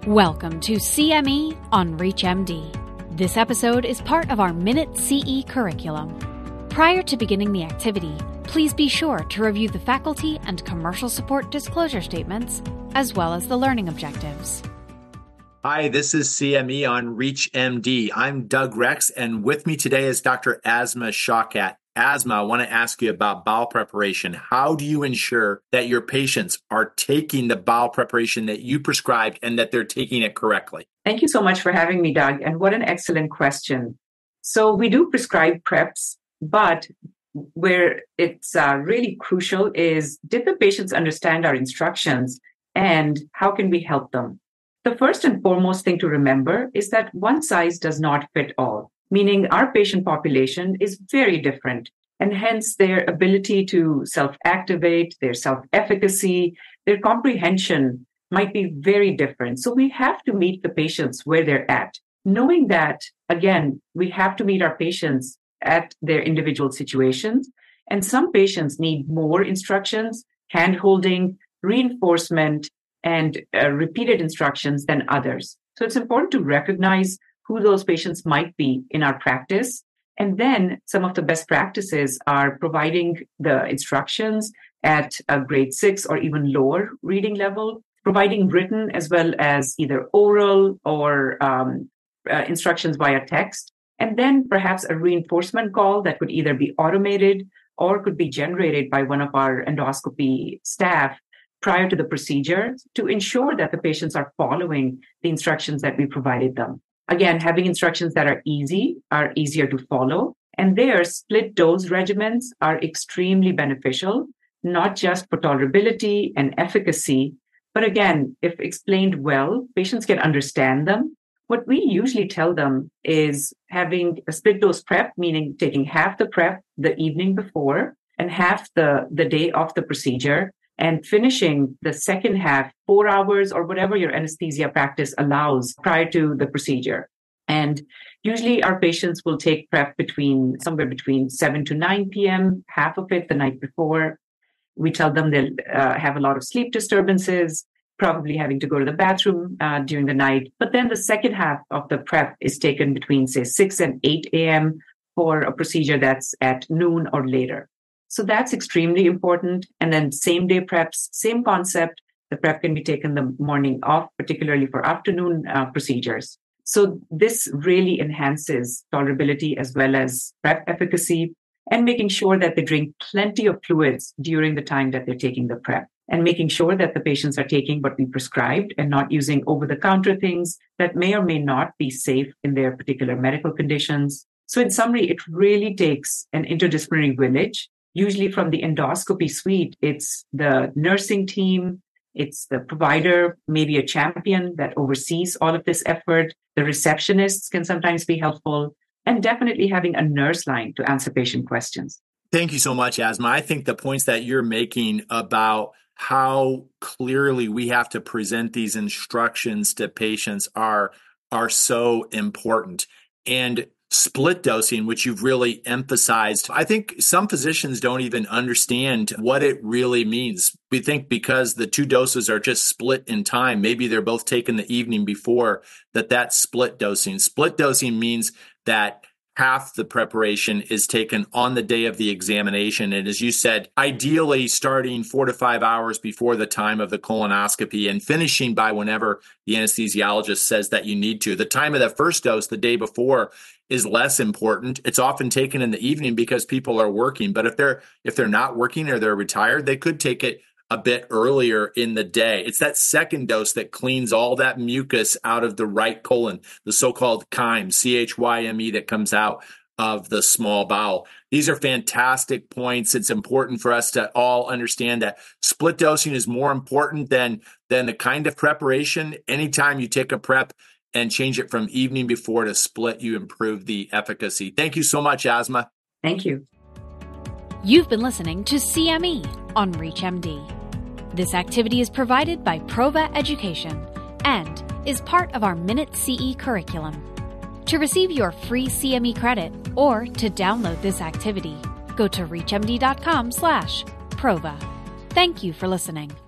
Welcome to CME on ReachMD. This episode is part of our Minute CE curriculum. Prior to beginning the activity, please be sure to review the faculty and commercial support disclosure statements, as well as the learning objectives. Hi, this is CME on ReachMD. I'm Doug Rex, and with me today is Dr. Asma Shaukat. Asma, I want to ask you about bowel preparation. How do you ensure that your patients are taking the bowel preparation that you prescribed and that they're taking it correctly? Thank you so much for having me, Doug. And what an excellent question. So we do prescribe preps, but where it's really crucial is, did the patients understand our instructions and how can we help them? The first and foremost thing to remember is that one size does not fit all, meaning our patient population is very different, and hence their ability to self-activate, their self-efficacy, their comprehension might be very different. So we have to meet the patients where they're at, knowing that, again, we have to meet our patients at their individual situations. And some patients need more instructions, hand-holding, reinforcement, and repeated instructions than others. So it's important to recognize who those patients might be in our practice. And then some of the best practices are providing the instructions at a grade 6 or even lower reading level, providing written as well as either oral or instructions via text, and then perhaps a reinforcement call that could either be automated or could be generated by one of our endoscopy staff prior to the procedure to ensure that the patients are following the instructions that we provided them. Again, having instructions that are easier to follow. And their split dose regimens are extremely beneficial, not just for tolerability and efficacy, but again, if explained well, patients can understand them. What we usually tell them is having a split dose prep, meaning taking half the prep the evening before and half the day of the procedure, and finishing the second half 4 hours or whatever your anesthesia practice allows prior to the procedure. And usually our patients will take prep somewhere between 7 to 9 p.m., half of it the night before. We tell them they'll have a lot of sleep disturbances, probably having to go to the bathroom during the night. But then the second half of the prep is taken between, say, 6 and 8 a.m. for a procedure that's at noon or later. So that's extremely important. And then same day preps, same concept. The prep can be taken the morning off, particularly for afternoon procedures. So this really enhances tolerability as well as prep efficacy, and making sure that they drink plenty of fluids during the time that they're taking the prep, and making sure that the patients are taking what we prescribed and not using over-the-counter things that may or may not be safe in their particular medical conditions. So in summary, it really takes an interdisciplinary village. Usually from the endoscopy suite, it's the nursing team, it's the provider, maybe a champion that oversees all of this effort. The receptionists can sometimes be helpful, and definitely having a nurse line to answer patient questions. Thank you so much, Asma. I think the points that you're making about how clearly we have to present these instructions to patients are so important. And split dosing, which you've really emphasized, I think some physicians don't even understand what it really means. We think because the two doses are just split in time, maybe they're both taken the evening before, that's split dosing. Split dosing means that half the preparation is taken on the day of the examination. And as you said, ideally starting 4 to 5 hours before the time of the colonoscopy and finishing by whenever the anesthesiologist says that you need to. The time of the first dose, the day before, is less important. It's often taken in the evening because people are working. But if they're not working or they're retired, they could take it a bit earlier in the day. It's that second dose that cleans all that mucus out of the right colon, the so-called chyme, CHYME, that comes out of the small bowel. These are fantastic points. It's important for us to all understand that split dosing is more important than the kind of preparation. Anytime you take a prep and change it from evening before to split, you improve the efficacy. Thank you so much, Asma. Thank you. You've been listening to CME on ReachMD. This activity is provided by Prova Education and is part of our Minute CE curriculum. To receive your free CME credit or to download this activity, go to reachmd.com/Prova. Thank you for listening.